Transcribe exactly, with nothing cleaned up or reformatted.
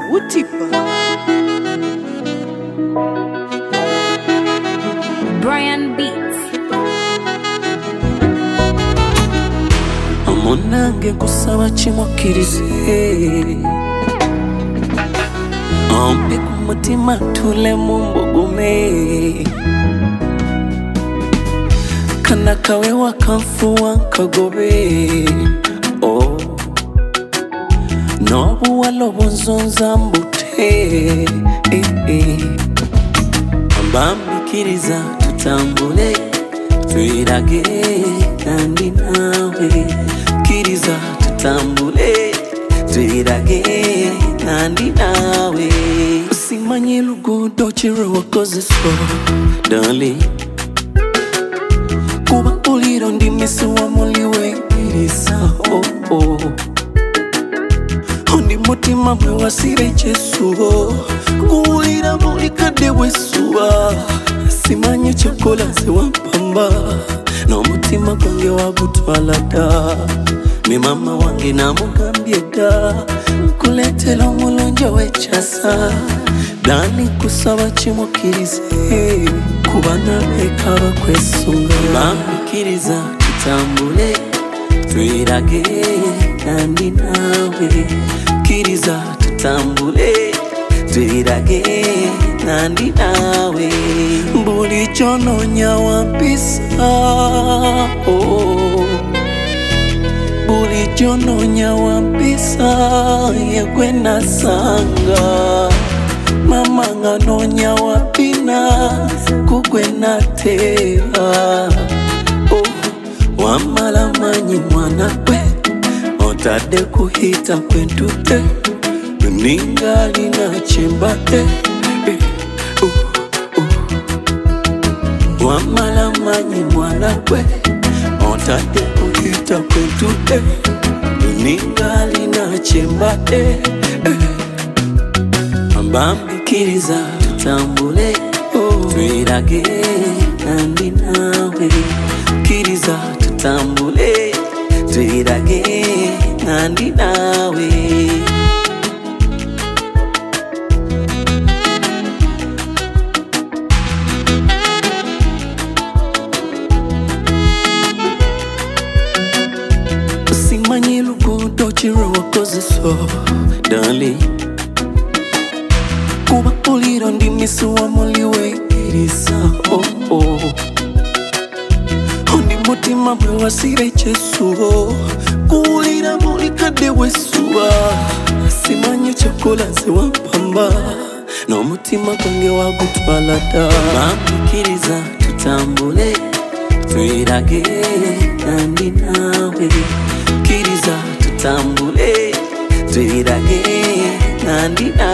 Utipa Brian Beats. Amonange kusaba chimokirize Ampe kumutima tule mumbugume Kana kawe wakamfuwa kagobe Oh Nobu walobonzonza mbute eh, eh. Ambambikiriza tutambule Tuirage kandi nawe Kiriza tutambule Tuirage kandi nawe Usimanye lugudo chiro wakoze so Darling Kuba uliro ndimisu wa muliwe Kirisa oh oh Ondi mutima mwe wasire Jesu Kuulira mulika dewe suwa Simanye chokola se wampamba No mutima kwange wagutwala da Mi mama wange na mugambye da Kuletela mulonjo wechasa Dani kusaba chimukirize Kubana bekaba kwesunga Bambikiriza tutambule Tuirage kandi nawe Kiriza tutambule Tuirage kandi nawe Mbuli chono nyawa pisa oh. Mbuli chono nyawa pisa Yekwe na sanga Mama ngano nyawa pina Kukwe na teva oh. Wamala manyi mwana kwe Otade kuhita kwentute Ningali na chembate eh, uh, uh. Wamala manyi mwana kwe Otade kuhita kwentute Ningali na chembate eh. Ambambikiriza tutambule oh. Tuirage kandi nawe Kiriza tutambule Tuirage kandi nawe Usimanye lugudo chiro wakoze so Darling Kuba uliro ndimisu wa muliwe Kirisa oh oh Ondi mutima mwe wasire Jesu Kuulira mulika dewe suwa Simanye chokola se wampamba No mutima kwange wagutwala da Bambikiriza tutambule Tuirage kandi nawe Kiriza tutambule Tuirage kandi nawe